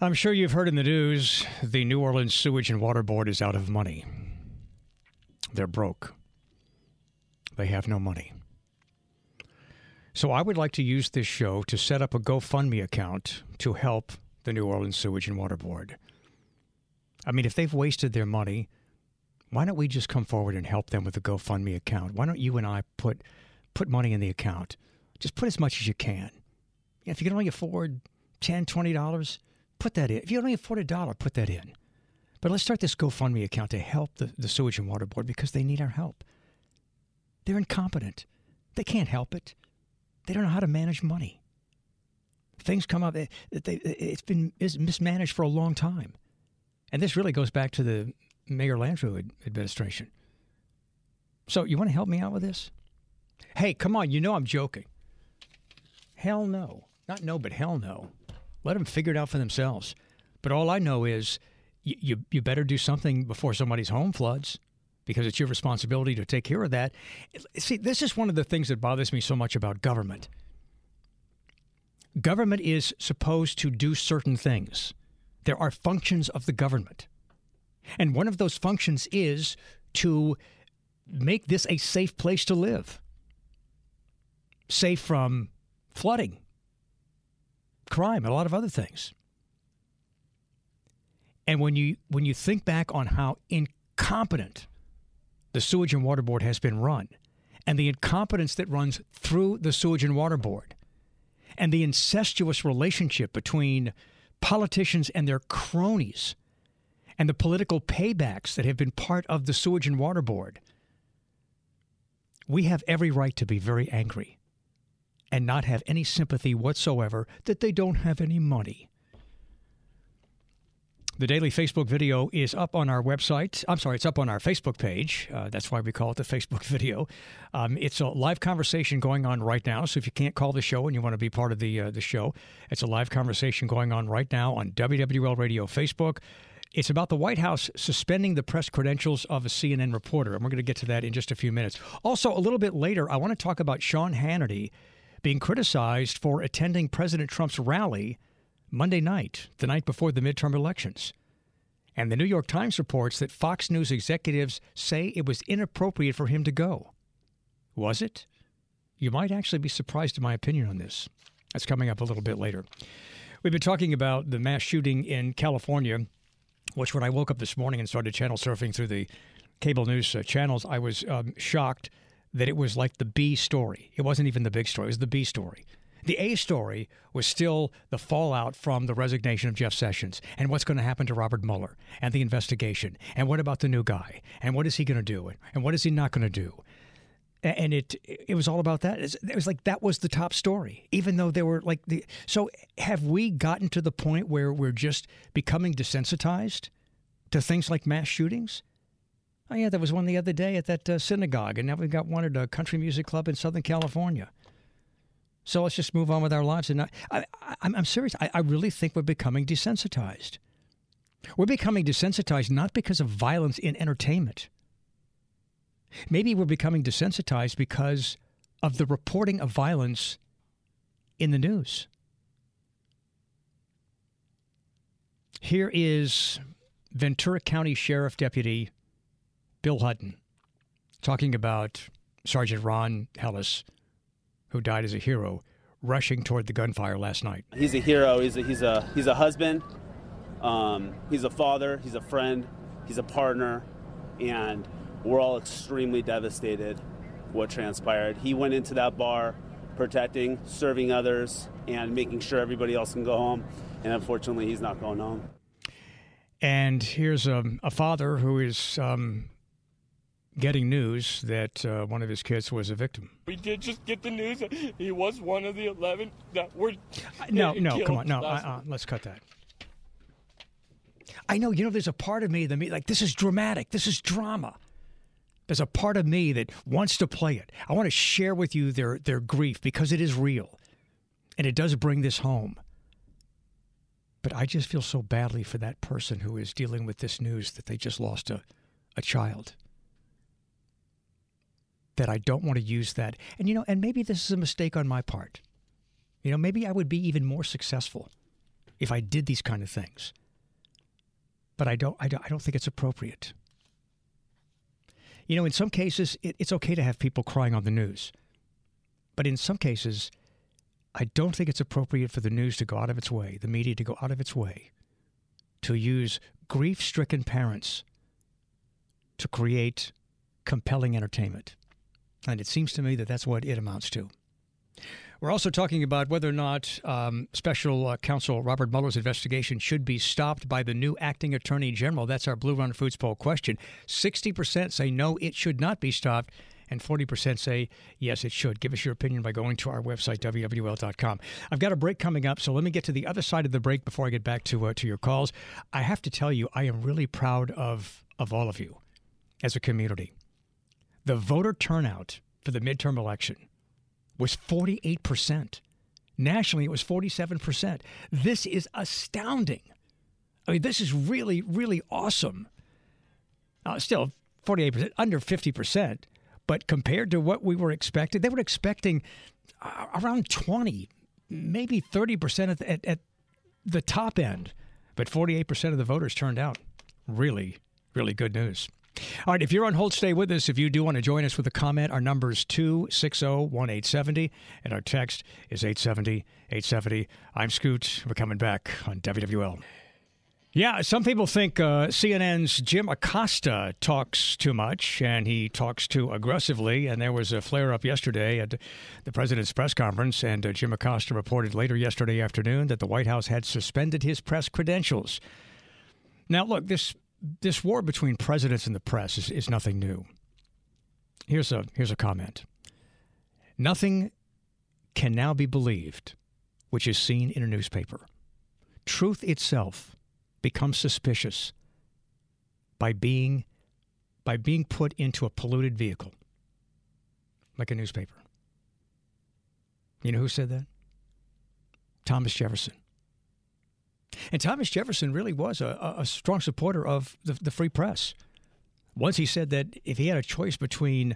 I'm sure you've heard in the news, the New Orleans Sewage and Water Board is out of money. They're broke. They have no money. So I would like to use this show to set up a GoFundMe account to help the New Orleans Sewage and Water Board. I mean, if they've wasted their money, why don't we just come forward and help them with a GoFundMe account? Why don't you and I put money in the account? Just put as much as you can. If you can only afford $10, $20, put that in. If you can only afford $1, put that in. But let's start this GoFundMe account to help the Sewage and Water Board because they need our help. They're incompetent. They can't help it. They don't know how to manage money. Things come up. It's been mismanaged for a long time. And this really goes back to the Mayor Landrieu administration. So you want to help me out with this? Hey, come on. You know I'm joking. Hell no. Not no, but hell no. Let them figure it out for themselves. But all I know is you better do something before somebody's home floods because it's your responsibility to take care of that. See, this is one of the things that bothers me so much about government. Government is supposed to do certain things. There are functions of the government. And one of those functions is to make this a safe place to live. Safe from flooding, crime, and a lot of other things. And when you think back on how incompetent the Sewage and Water Board has been run, and the incompetence that runs through the Sewage and Water Board, and the incestuous relationship between politicians and their cronies, and the political paybacks that have been part of the Sewage and Water Board, we have every right to be very angry and not have any sympathy whatsoever that they don't have any money. The daily Facebook video is up on our website. I'm sorry, it's up on our Facebook page. That's why we call it the Facebook video. It's a live conversation going on right now. So if you can't call the show and you want to be part of the show, it's a live conversation going on right now on WWL Radio Facebook. It's about the White House suspending the press credentials of a CNN reporter. And we're going to get to that in just a few minutes. Also, a little bit later, I want to talk about Sean Hannity being criticized for attending President Trump's rally Monday night, the night before the midterm elections. And the New York Times reports that Fox News executives say it was inappropriate for him to go. Was it? You might actually be surprised at my opinion on this. That's coming up a little bit later. We've been talking about the mass shooting in California, which when I woke up this morning and started channel surfing through the cable news channels, I was shocked that it was like the B story. It wasn't even the big story. It was the B story. The A story was still the fallout from the resignation of Jeff Sessions and what's going to happen to Robert Mueller and the investigation. And what about the new guy? And what is he going to do? And what is he not going to do? And it was all about that. It was like that was the top story, even though they were like the. So have we gotten to the point where we're just becoming desensitized to things like mass shootings? Oh, yeah, there was one the other day at that synagogue, and now we've got one at a country music club in Southern California. So let's just move on with our lives. And I'm serious. I really think we're becoming desensitized. We're becoming desensitized not because of violence in entertainment. Maybe we're becoming desensitized because of the reporting of violence in the news. Here is Ventura County Sheriff Deputy Bill Hutton talking about Sergeant Ron Hellis, who died as a hero, rushing toward the gunfire last night. He's a hero. He's a husband. He's a father. He's a friend. He's a partner. And we're all extremely devastated what transpired. He went into that bar protecting, serving others, and making sure everybody else can go home. And unfortunately, he's not going home. And here's a father who is getting news that one of his kids was a victim. We did just get the news that he was one of the 11 that were No, come on. No, let's cut that. I know, there's a part of me that like, this is dramatic. This is drama. There's a part of me that wants to play it. I want to share with you their grief because it is real. And it does bring this home. But I just feel so badly for that person who is dealing with this news that they just lost a child. That I don't want to use that. And maybe this is a mistake on my part. Maybe I would be even more successful if I did these kind of things. But I don't think it's appropriate. You know, in some cases, it's okay to have people crying on the news. But in some cases, I don't think it's appropriate for the news to go out of its way, the media to go out of its way, to use grief-stricken parents to create compelling entertainment. And it seems to me that that's what it amounts to. We're also talking about whether or not Special Counsel Robert Mueller's investigation should be stopped by the new acting attorney general. That's our Blue Run Foods poll question. 60% say no, it should not be stopped, and 40% say yes, it should. Give us your opinion by going to our website, WWL.com. I've got a break coming up, so let me get to the other side of the break before I get back to your calls. I have to tell you, I am really proud of all of you as a community. The voter turnout for the midterm election was 48%. Nationally, it was 47%. This is astounding. I mean, this is really, really awesome. Still, 48%, under 50%. But compared to what we were expecting, they were expecting around 20, maybe 30% at the top end. But 48% of the voters turned out. Really, really good news. All right, if you're on hold, stay with us. If you do want to join us with a comment, our number is 260-1870, and our text is 870-870. I'm Scoot. We're coming back on WWL. Yeah, some people think CNN's Jim Acosta talks too much, and he talks too aggressively. And there was a flare-up yesterday at the president's press conference, and Jim Acosta reported later yesterday afternoon that the White House had suspended his press credentials. Now, look, this war between presidents and the press is nothing new. Here's a comment. Nothing can now be believed which is seen in a newspaper. Truth itself becomes suspicious by being put into a polluted vehicle, like a newspaper. You know who said that? Thomas Jefferson. And Thomas Jefferson really was a strong supporter of the free press. Once he said that if he had a choice between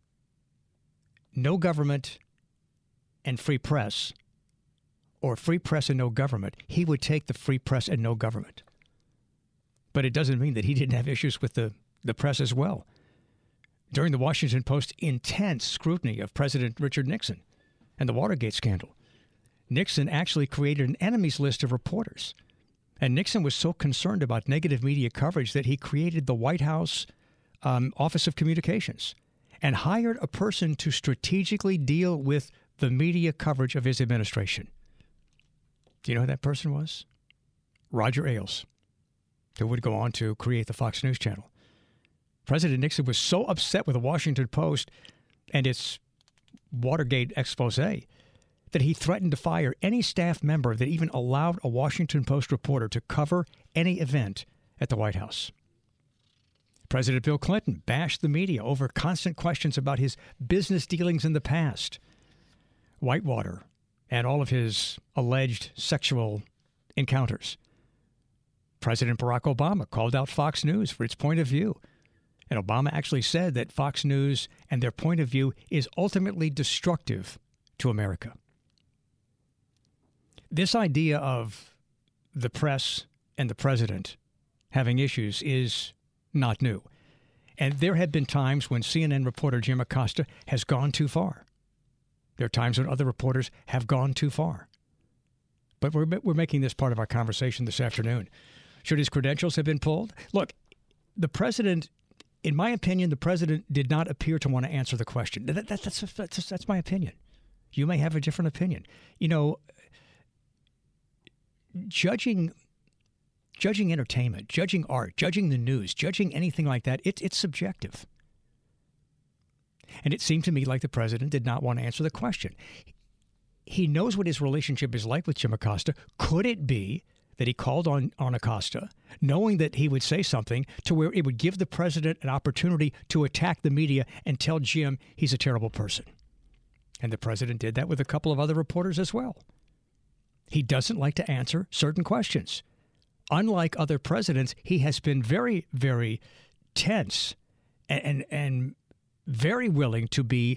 no government and free press, or free press and no government, he would take the free press and no government. But it doesn't mean that he didn't have issues with the press as well. During the Washington Post's intense scrutiny of President Richard Nixon and the Watergate scandal, Nixon actually created an enemies list of reporters. And Nixon was so concerned about negative media coverage that he created the White House Office of Communications and hired a person to strategically deal with the media coverage of his administration. Do you know who that person was? Roger Ailes, who would go on to create the Fox News Channel. President Nixon was so upset with the Washington Post and its Watergate expose that he threatened to fire any staff member that even allowed a Washington Post reporter to cover any event at the White House. President Bill Clinton bashed the media over constant questions about his business dealings in the past, Whitewater, and all of his alleged sexual encounters. President Barack Obama called out Fox News for its point of view. And Obama actually said that Fox News and their point of view is ultimately destructive to America. This idea of the press and the president having issues is not new. And there have been times when CNN reporter Jim Acosta has gone too far. There are times when other reporters have gone too far. But we're making this part of our conversation this afternoon. Should his credentials have been pulled? Look, the president, in my opinion, the president did not appear to want to answer the question. That's my opinion. You may have a different opinion. You know, judging entertainment, judging art, judging the news, judging anything like that, it's subjective. And it seemed to me like the president did not want to answer the question. He knows what his relationship is like with Jim Acosta. Could it be that he called on Acosta, knowing that he would say something to where it would give the president an opportunity to attack the media and tell Jim he's a terrible person? And the president did that with a couple of other reporters as well. He doesn't like to answer certain questions. Unlike other presidents, he has been very, very tense and very willing to be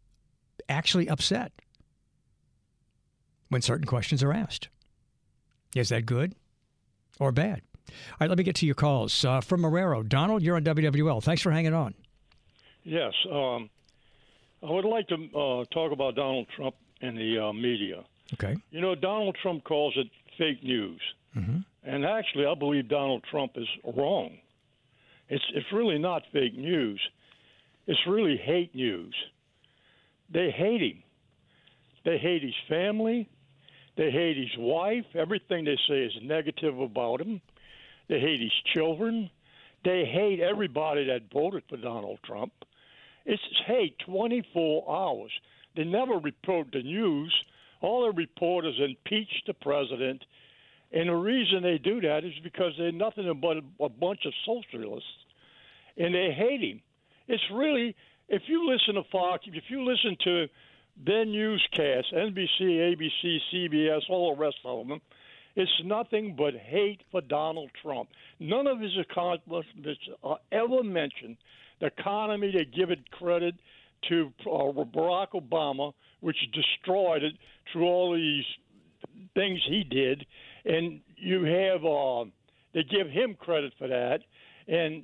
actually upset when certain questions are asked. Is that good or bad? All right, let me get to your calls. From Marrero, Donald, you're on WWL. Thanks for hanging on. Yes. I would like to talk about Donald Trump and the media. Okay. You know, Donald Trump calls it fake news. Mm-hmm. And actually, I believe Donald Trump is wrong. It's really not fake news. It's really hate news. They hate him. They hate his family. They hate his wife. Everything they say is negative about him. They hate his children. They hate everybody that voted for Donald Trump. It's hate 24 hours. They never report the news. All they report is impeach the president. And the reason they do that is because they're nothing but a bunch of socialists. And they hate him. It's really, if you listen to Fox, if you listen to their newscasts, NBC, ABC, CBS, all the rest of them, it's nothing but hate for Donald Trump. None of his accomplishments ever mentioned the economy. They give it credit to Barack Obama, which destroyed it through all these things he did. And you have they give him credit for that. And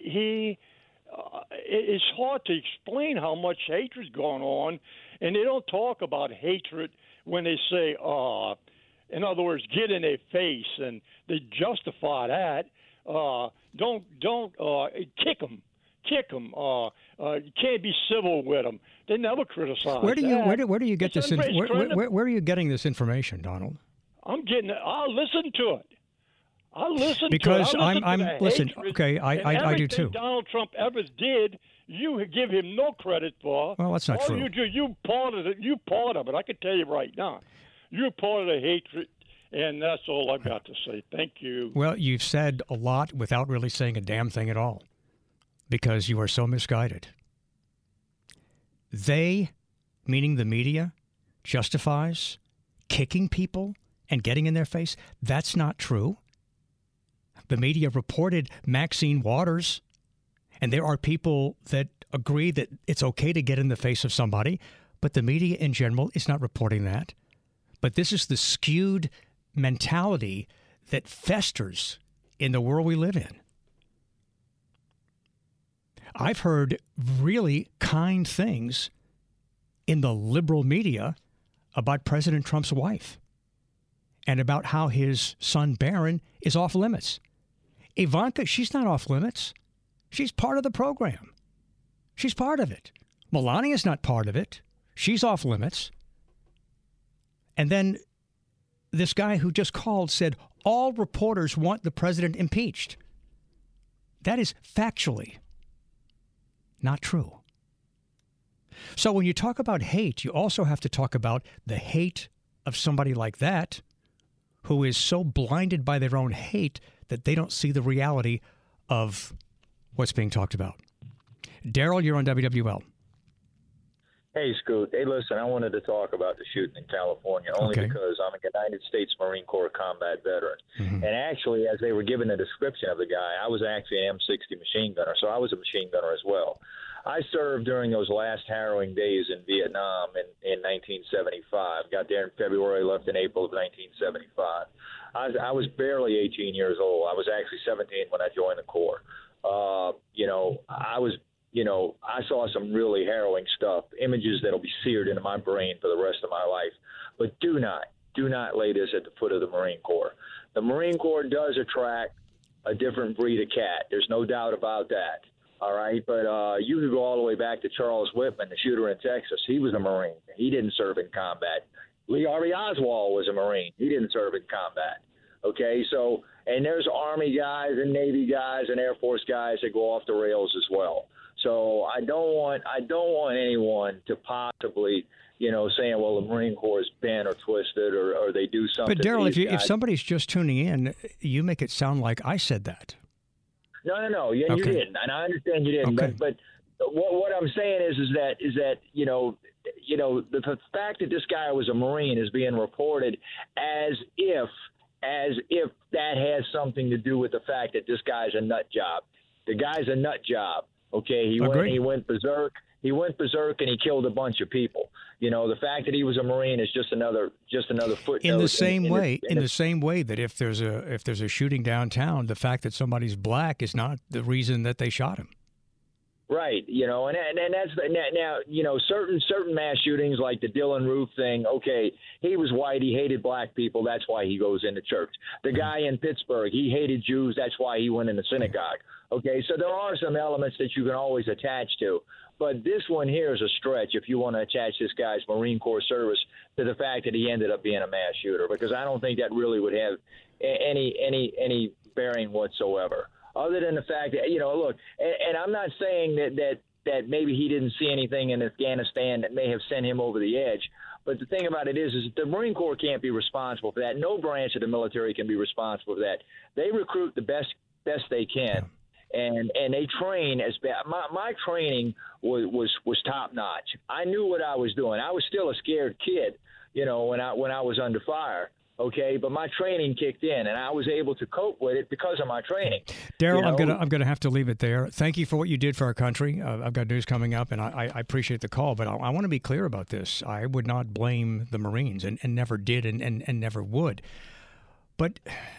it's hard to explain how much hatred's going on. And they don't talk about hatred when they say, in other words, get in their face, and they justify that. Don't kick them. Kick them. You can't be civil with them. They never criticize. Where do you get this? Where are you getting this information, Donald? I'm getting it. I'll listen to it. I'll listen because to it. I'm listen. Okay, I do too. Donald Trump ever did, you give him no credit for. Well, that's not all true. You do, you part of it. You part of it. I can tell you right now. You're part of the hatred, and that's all I've got to say. Thank you. Well, you've said a lot without really saying a damn thing at all, because you are so misguided. They, meaning the media, justifies kicking people and getting in their face. That's not true. The media reported Maxine Waters, and there are people that agree that it's okay to get in the face of somebody, but the media in general is not reporting that. But this is the skewed mentality that festers in the world we live in. I've heard really kind things in the liberal media about President Trump's wife and about how his son Barron is off limits. Ivanka, she's not off limits. She's part of the program. She's part of it. Melania's not part of it. She's off limits. And then this guy who just called said all reporters want the president impeached. That is factually not true. So when you talk about hate, you also have to talk about the hate of somebody like that who is so blinded by their own hate that they don't see the reality of what's being talked about. Daryl, you're on WWL. Hey, Scoot. Hey, listen, I wanted to talk about the shooting in California only because I'm a United States Marine Corps combat veteran. Mm-hmm. And actually, as they were giving a description of the guy, I was actually an M60 machine gunner, so I was a machine gunner as well. I served during those last harrowing days in Vietnam in 1975. Got there in February, left in April of 1975. I was barely 18 years old. I was actually 17 when I joined the Corps. I saw some really harrowing stuff, images that'll be seared into my brain for the rest of my life. But do not lay this at the foot of the Marine Corps. The Marine Corps does attract a different breed of cat. There's no doubt about that. All right, but you could go all the way back to Charles Whitman, the shooter in Texas. He was a Marine. He didn't serve in combat. Lee Harvey Oswald was a Marine. He didn't serve in combat. Okay, so and there's Army guys and Navy guys and Air Force guys that go off the rails as well. So I don't want anyone to possibly, saying, well, the Marine Corps is bent or twisted or they do something. But Daryl, if somebody's just tuning in, you make it sound like I said that. No. You didn't, and I understand you didn't. Okay. But what I'm saying is that the fact that this guy was a Marine is being reported as if that has something to do with the fact that this guy's a nut job. The guy's a nut job. Okay, he went berserk. He went berserk and he killed a bunch of people. You know, the fact that he was a Marine is just another footnote. In the same way that if there's a shooting downtown, the fact that somebody's black is not the reason that they shot him. Right, you know, and that's now, you know, certain mass shootings like the Dylan Roof thing. Okay, he was white, he hated black people, that's why he goes into church. The guy in Pittsburgh, he hated Jews, that's why he went in the synagogue. Okay, so there are some elements that you can always attach to, but this one here is a stretch if you want to attach this guy's Marine Corps service to the fact that he ended up being a mass shooter, because I don't think that really would have any bearing whatsoever. Other than the fact that, you know, look, and I'm not saying that maybe he didn't see anything in Afghanistan that may have sent him over the edge. But the thing about it is the Marine Corps can't be responsible for that. No branch of the military can be responsible for that. They recruit the best they can, and they train as bad. My training was top notch. I knew what I was doing. I was still a scared kid, you know, when I was under fire. Okay, but my training kicked in, and I was able to cope with it because of my training. Daryl, you know? I'm gonna have to leave it there. Thank you for what you did for our country. I've got news coming up, and I appreciate the call, but I want to be clear about this. I would not blame the Marines, and never did, and never would. But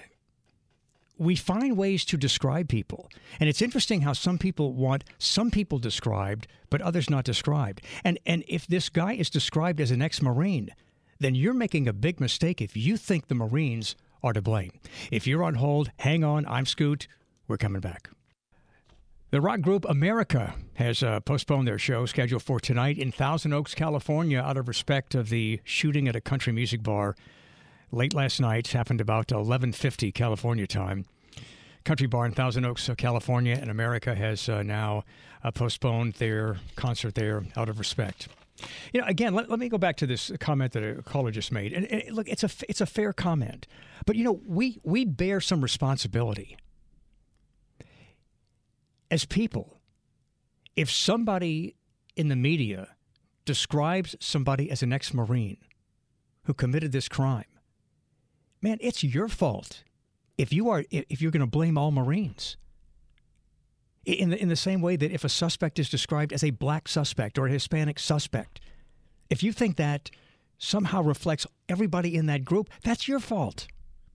we find ways to describe people, and it's interesting how some people want some people described, but others not described. And if this guy is described as an ex-Marine, then you're making a big mistake if you think the Marines are to blame. If you're on hold, hang on. I'm Scoot. We're coming back. The rock group America has postponed their show scheduled for tonight in Thousand Oaks, California, out of respect of the shooting at a country music bar late last night. Happened about 11:50 California time. Country bar in Thousand Oaks, California, and America has now postponed their concert there out of respect. You know, again, let me go back to this comment that a caller just made. And look, it's a fair comment. But, you know, we bear some responsibility. As people, if somebody in the media describes somebody as an ex-Marine who committed this crime, man, it's your fault if you're going to blame all Marines. In the same way that if a suspect is described as a black suspect or a Hispanic suspect, if you think that somehow reflects everybody in that group, that's your fault.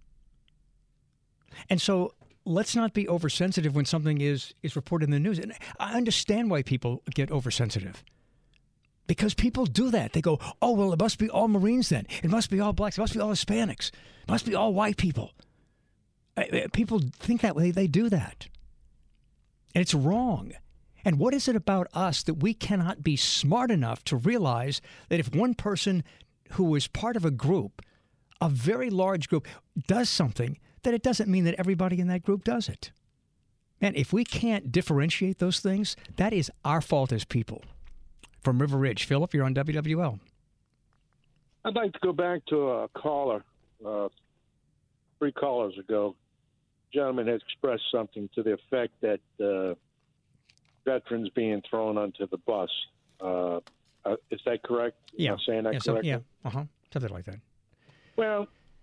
And so let's not be oversensitive when something is reported in the news. And I understand why people get oversensitive. Because people do that. They go, oh, well, it must be all Marines then. It must be all blacks. It must be all Hispanics. It must be all white people. People think that way. They do that. And it's wrong. And what is it about us that we cannot be smart enough to realize that if one person who is part of a group, a very large group, does something, that it doesn't mean that everybody in that group does it? And if we can't differentiate those things, that is our fault as people. From River Ridge, Philip, you're on WWL. I'd like to go back to a caller, 3 callers ago. Gentleman has expressed something to the effect that veterans being thrown onto the bus. Is that correct? Yeah. Am I saying that correctly? Yeah, something like that. Well,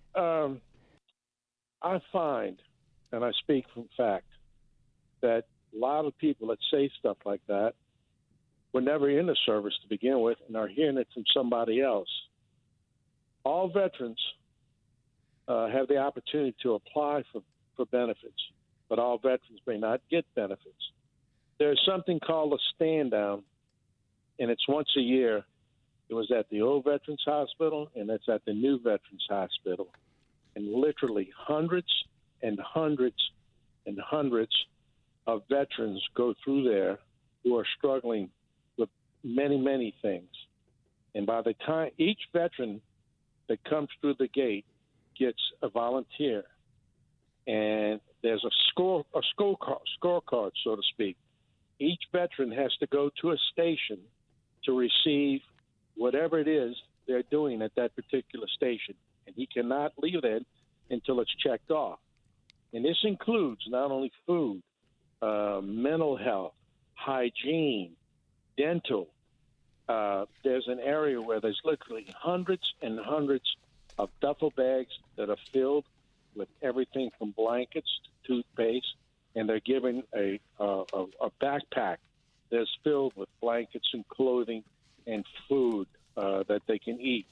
I find, and I speak from fact, that a lot of people that say stuff like that were never in the service to begin with and are hearing it from somebody else. All veterans have the opportunity to apply for benefits, but all veterans may not get benefits. There's something called a stand down, and it's once a year. It was at the old Veterans Hospital, and it's at the new Veterans Hospital. And literally hundreds and hundreds and hundreds of veterans go through there who are struggling with many, many things. And by the time each veteran that comes through the gate gets a volunteer, and there's a scorecard, so to speak. Each veteran has to go to a station to receive whatever it is they're doing at that particular station, and he cannot leave that until it's checked off. And this includes not only food, mental health, hygiene, dental. There's an area where there's literally hundreds and hundreds of duffel bags that are filled with everything from blankets to toothpaste, and they're given a backpack that's filled with blankets and clothing and food that they can eat.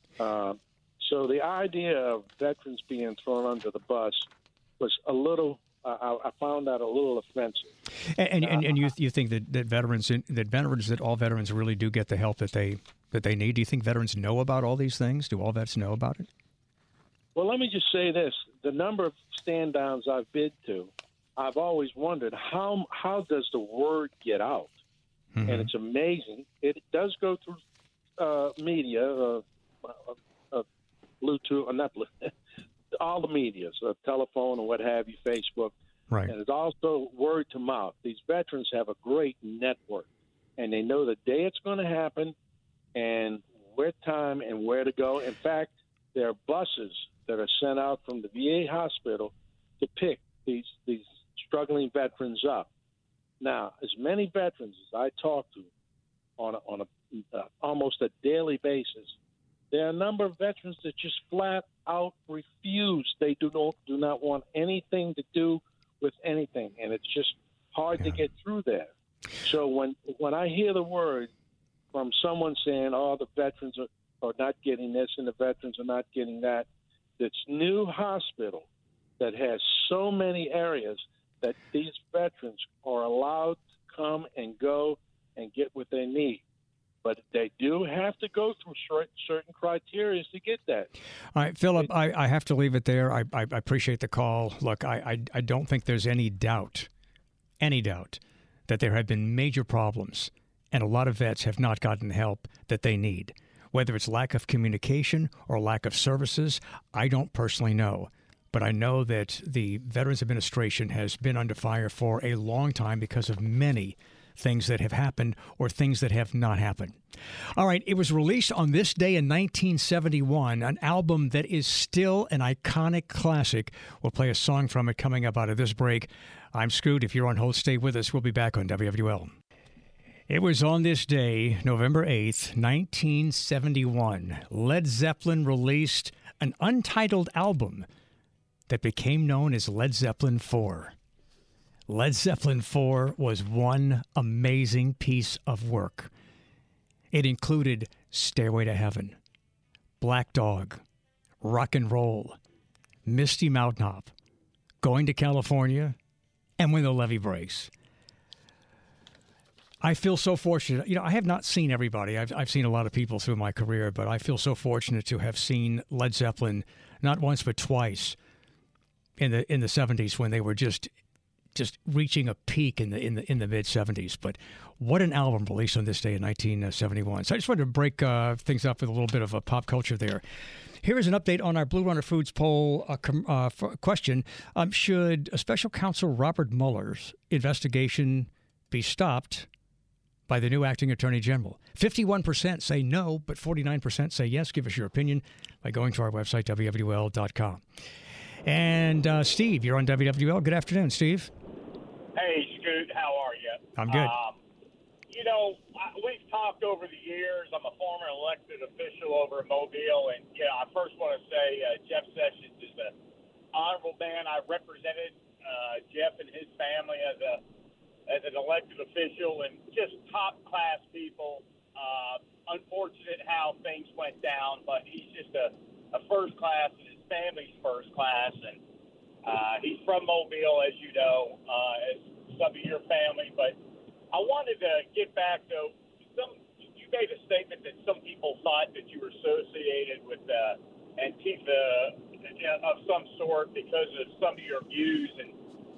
So the idea of veterans being thrown under the bus was a little. I found that a little offensive. And you think that all veterans really do get the help that they need? Do you think veterans know about all these things? Do all vets know about it? Well, let me just say this: the number of stand downs I've been to, I've always wondered how does the word get out? Mm-hmm. And it's amazing. It does go through media, Bluetooth, or not Bluetooth. All the media, so telephone and what have you, Facebook. Right. And it's also word to mouth. These veterans have a great network, and they know the day it's going to happen and what time and where to go. In fact, there are buses that are sent out from the VA hospital to pick these struggling veterans up. Now, as many veterans as I talk to on almost a daily basis, there are a number of veterans that just flat out refuse. They do not want anything to do with anything, and it's just hard to get through there. So when I hear the word from someone saying, "Oh, the veterans are not getting this and the veterans are not getting that," this new hospital that has so many areas that these veterans are allowed to come and go and get what they need. But they do have to go through certain criteria to get that. All right, Philip, I have to leave it there. I appreciate the call. Look, I don't think there's any doubt that there have been major problems, and a lot of vets have not gotten the help that they need. Whether it's lack of communication or lack of services, I don't personally know. But I know that the Veterans Administration has been under fire for a long time because of many things that have happened or things that have not happened. All right, it was released on this day in 1971, an album that is still an iconic classic. We'll play a song from it coming up out of this break. I'm Scoot. If you're on hold, stay with us. We'll be back on WWL. It was on this day, November 8th, 1971, Led Zeppelin released an untitled album that became known as Led Zeppelin IV. Led Zeppelin IV was one amazing piece of work. It included Stairway to Heaven, Black Dog, Rock and Roll, Misty Mountain Hop, Going to California, and When the Levee Breaks. I feel so fortunate. You know, I have not seen everybody. I've seen a lot of people through my career, but I feel so fortunate to have seen Led Zeppelin not once but twice in the 70s when they were just reaching a peak in the mid 70s. But what an album released on this day in 1971. So I just wanted to break things up with a little bit of a pop culture there. Here is an update on our Blue Runner Foods poll question. Should Special Counsel Robert Mueller's investigation be stopped by the new acting Attorney General? 51% say no, but 49% say yes. Give us your opinion by going to our website, WWL.com. And Steve, you're on WWL. Good afternoon, Steve. Hey, Scoot, how are you? I'm good. We've talked over the years. I'm a former elected official over in Mobile, and I first want to say Jeff Sessions is an honorable man. I represented Jeff and his family as an elected official, and just top-class people. Unfortunate how things went down, but he's just a first class, and his family's first class, and he's from Mobile, as you know, as some of your family. But I wanted to get back to you made a statement that some people thought that you were associated with Antifa of some sort because of some of your views, and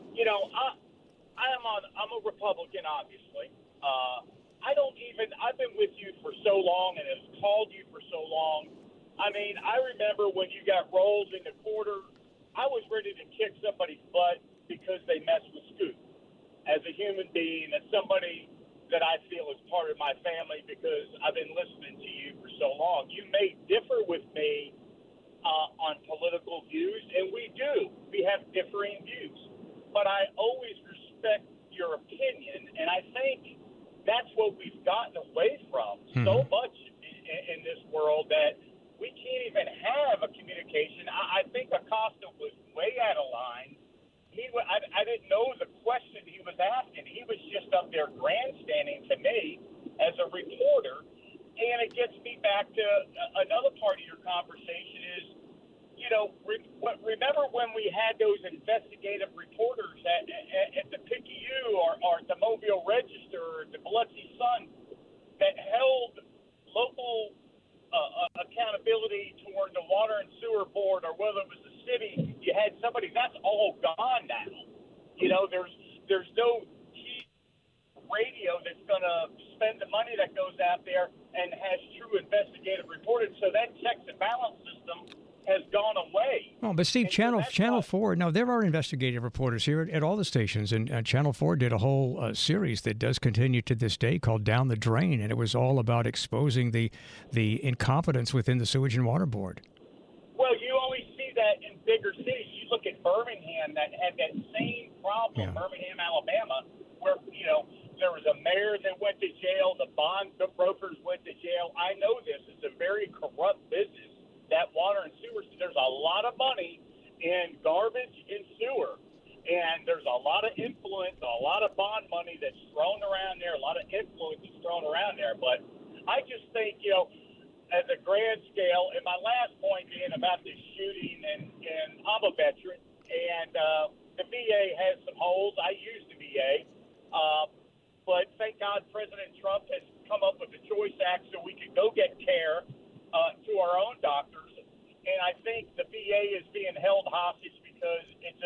I'm a Republican, obviously. I've been with you for so long and have called you for so long. I mean, I remember when you got rolled in the quarter, I was ready to kick somebody's butt because they messed with Scoot. As a human being, as somebody that I feel is part of my family because I've been listening to you for so long. You may differ with me on political views, and we do. We have differing views. But I always respect your opinion, and I think that's what we've gotten away from so much in this world that we can't even have a communication. I think Acosta was way out of line I didn't know the question he was asking. He was just up there grandstanding to me as a reporter. And it gets me back to another part of your conversation is, you know, remember when we had those investigative reporters at the Picayune or at the Mobile Register or the Biloxi Sun that held local accountability toward the Water and Sewer Board, or whether it was the city, you had somebody, that's all gone now. You know, there's no key radio that's going to spend the money that goes out there and has true investigative reporting. So that checks and balance system has gone away. Oh, but Steve, Channel 4, now there are investigative reporters here at all the stations, and Channel 4 did a whole series that does continue to this day called Down the Drain, and it was all about exposing the incompetence within the Sewage and Water Board. Well, you always see that in bigger cities. You look at Birmingham that had that same problem, Birmingham, Alabama, where, you know, there was a mayor that went to jail, the bond brokers went to jail. I know this. It's a very corrupt business, that water and sewer. There's a lot of money in garbage and sewer, and there's a lot of influence, a lot of bond money that's thrown around there, a lot of influence that's thrown around there. But I just think, you know, at the grand scale, and my last point being about the shooting, and I'm a veteran, and the VA has some holes. I used the VA, but thank God President Trump has come up with the CHOICE Act so we can go get care to our own doctors. And I think the VA is being held hostage because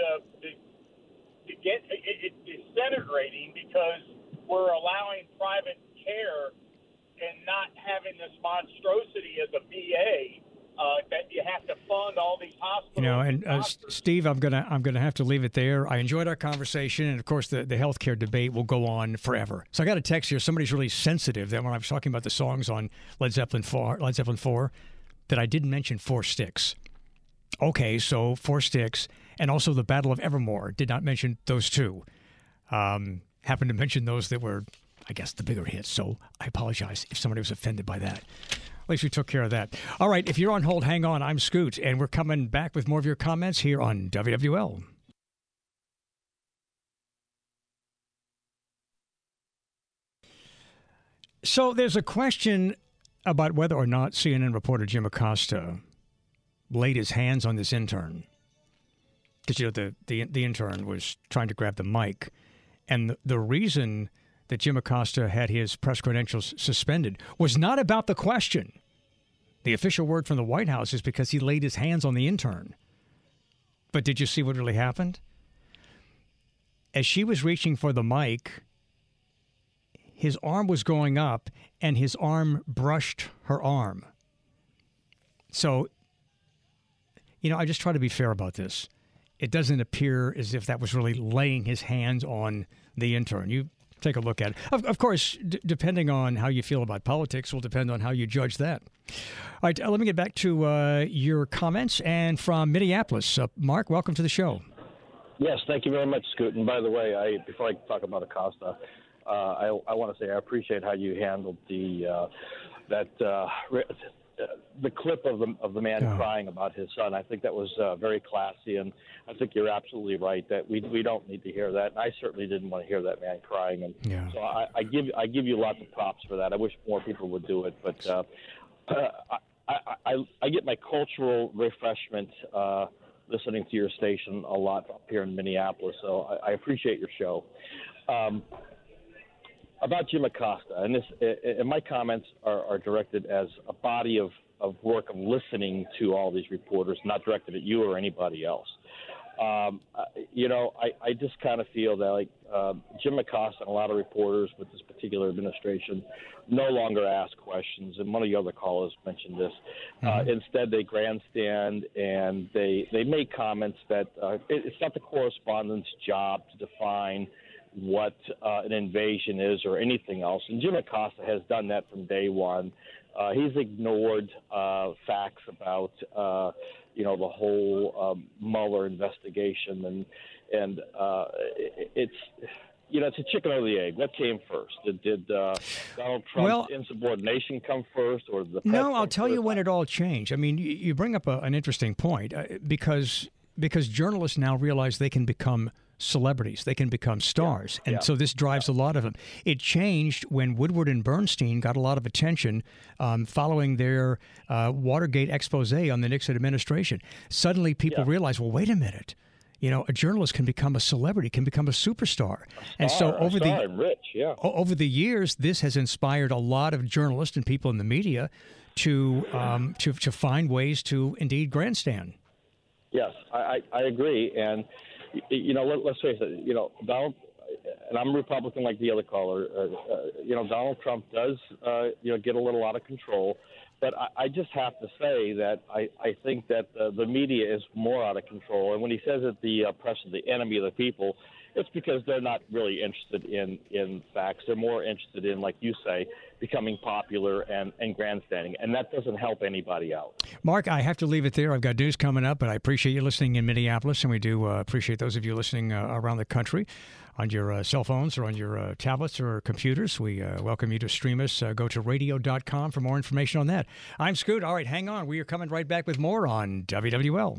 it's disintegrating because we're allowing private care and not having this monstrosity as a VA that you have to fund all these hospitals. You know, and Steve, I'm gonna have to leave it there. I enjoyed our conversation, and of course, the healthcare debate will go on forever. So I got a text here. Somebody's really sensitive that when I was talking about the songs on Led Zeppelin 4, that I didn't mention Four Sticks. Okay, so Four Sticks, and also the Battle of Evermore. Did not mention those two. Happened to mention those that were, I guess, the bigger hits. So I apologize if somebody was offended by that. At least we took care of that. All right, if you're on hold, hang on. I'm Scoot, and we're coming back with more of your comments here on WWL. So there's a question about whether or not CNN reporter Jim Acosta laid his hands on this intern. Because, you know, the intern was trying to grab the mic. And the reason that Jim Acosta had his press credentials suspended was not about the question. The official word from the White House is because he laid his hands on the intern. But did you see what really happened? As she was reaching for the mic, his arm was going up, and his arm brushed her arm. So, you know, I just try to be fair about this. It doesn't appear as if that was really laying his hands on the intern. You take a look at it. Of course, depending on how you feel about politics will depend on how you judge that. All right, let me get back to your comments. And from Minneapolis, Mark, welcome to the show. Yes, thank you very much, Scoot. And by the way, before I talk about Acosta, I want to say I appreciate how you handled the clip of the man crying about his son. I think that was very classy, and I think you're absolutely right that we don't need to hear that. And I certainly didn't want to hear that man crying, and so I give you lots of props for that. I wish more people would do it, but I get my cultural refreshment listening to your station a lot up here in Minneapolis, so I appreciate your show. About Jim Acosta, and my comments are directed as a body of work of listening to all these reporters, not directed at you or anybody else. You know, I just kind of feel that like Jim Acosta and a lot of reporters with this particular administration no longer ask questions, and one of the other callers mentioned this. Instead, they grandstand and they make comments that it's not the correspondent's job to define what an invasion is or anything else. And Jim Acosta has done that from day one. He's ignored facts about, the whole Mueller investigation. And it's, it's a chicken or the egg. What came first? Did Donald Trump's insubordination come first? Or the No, I'll tell you when it all changed. I mean, you bring up an interesting point because because journalists now realize they can become celebrities. They can become stars. And so this drives a lot of them. It changed when Woodward and Bernstein got a lot of attention following their Watergate expose on the Nixon administration. Suddenly people realized, well, wait a minute. You know, a journalist can become a celebrity, can become a superstar. And so over the years, this has inspired a lot of journalists and people in the media to find ways to indeed grandstand. Yes, I agree. And you know, let's face it. You know, Donald, and I'm a Republican like the other caller. You know, Donald Trump does, get a little out of control. But I just have to say that I think that the media is more out of control. And when he says that the press is the enemy of the people, it's because they're not really interested in facts. They're more interested in, like you say, becoming popular and grandstanding. And that doesn't help anybody out. Mark, I have to leave it there. I've got news coming up, but I appreciate you listening in Minneapolis, and we do appreciate those of you listening around the country on your cell phones or on your tablets or computers. We welcome you to stream us. Go to radio.com for more information on that. I'm Scoot. All right, hang on. We are coming right back with more on WWL.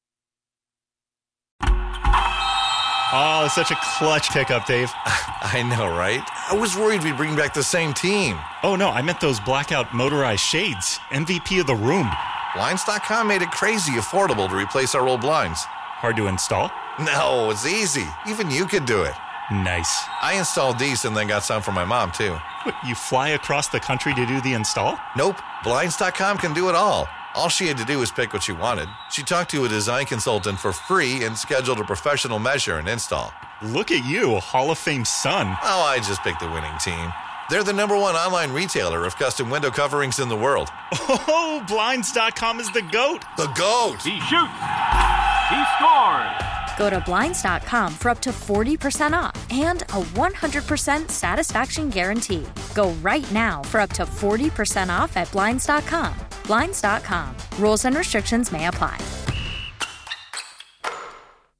Oh, such a clutch pickup, Dave. I know, right? I was worried we'd bring back the same team. Oh, no, I meant those blackout motorized shades. MVP of the room. Blinds.com made it crazy affordable to replace our old blinds. Hard to install? No, it's easy. Even you could do it. Nice. I installed these and then got some for my mom, too. What, you fly across the country to do the install? Nope. Blinds.com can do it all. All she had to do was pick what she wanted. She talked to a design consultant for free and scheduled a professional measure and install. Look at you, Hall of Fame son. Oh, I just picked the winning team. They're the #1 online retailer of custom window coverings in the world. Oh, Blinds.com is the GOAT. The GOAT. He shoots. He scores. Go to Blinds.com for up to 40% off and a 100% satisfaction guarantee. Go right now for up to 40% off at Blinds.com. Blinds.com. Rules and restrictions may apply.